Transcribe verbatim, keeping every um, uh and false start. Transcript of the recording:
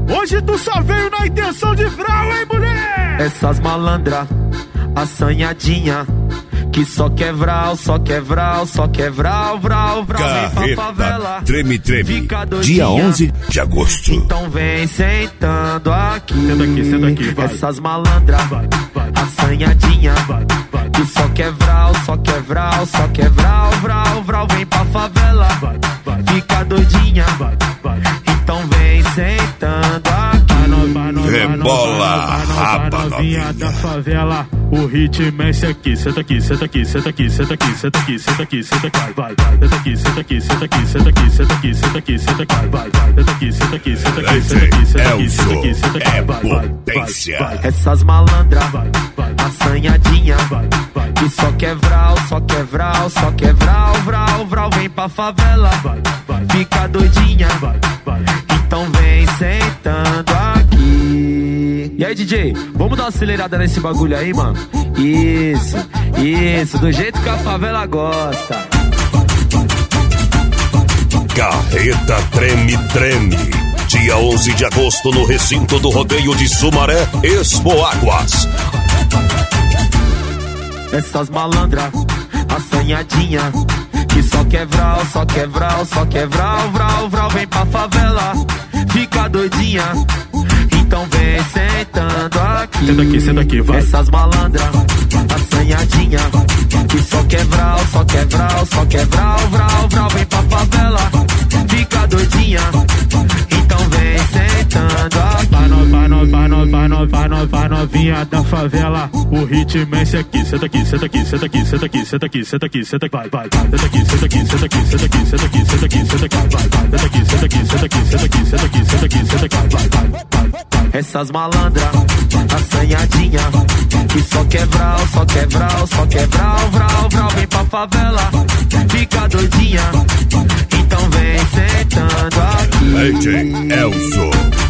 Hoje tu só veio na intenção de vral, hein, mulher? Essas malandra, assanhadinha, que só quer vral, só quer vral, só quer vral, vral, vral. Vem pra favela, treme, treme, dia onze de agosto. Então vem sentando aqui. Senta aqui, senta aqui, vai. Essas malandra, assanhadinha, que só quer vral, só quer vral, só quer vral, vral, vral. Vem pra favela, fica doidinha. Então vem sentando aqui. Rebola, raba novinha da favela. O ritmo é esse aqui. Senta aqui, senta aqui, senta aqui, senta aqui, senta aqui, senta aqui, senta aqui, vai, vai. Senta aqui, senta aqui, senta aqui, senta aqui, senta aqui, senta aqui, senta aqui, vai, vai. Senta aqui, senta aqui, senta aqui, senta aqui, senta aqui, senta aqui, senta aqui, vai, vai, vai. Essas malandra, assanhadinha, que só quer vral, só quer vral, só quer vral, vral, vral. Vem pra favela, fica doidinha. Então vem sentando aqui. E aí, D J, vamos dar uma acelerada nesse bagulho aí, mano? Isso, isso, do jeito que a favela gosta. Carreta Treme Treme, dia onze de agosto no recinto do rodeio de Sumaré, Expo Águas. Essas malandra, assanhadinha, que só quer vral, só quer vral, só quer vral, vral, vral. Vem pra favela, fica doidinha. Então vem sentando aqui. Senta aqui, senta aqui, vai. Essas malandra, assanhadinha, que só quer vral, só quer vral, só quer vral, vral, vral. Vem pra favela, fica doidinha. Então vem sentando aqui. Vai, no, vai, no, vai, no, vai, no, vai, no, vai, novinha da favela. O ritmo é esse aqui. Senta aqui, senta aqui, senta aqui, senta aqui, senta aqui, senta aqui, senta aqui, vai, vai. Senta aqui, senta aqui, senta aqui, senta aqui, senta aqui, senta aqui, senta aqui, vai, vai. Senta aqui, senta aqui, senta aqui, senta aqui, senta aqui, senta aqui, senta aqui, vai, vai. Essas malandra, assanhadinha, que só quer vral, só quer vral, só quer vral, vral, vral. Vem pra favela, fica doidinha. Então vem sentando aqui. D J Elzo.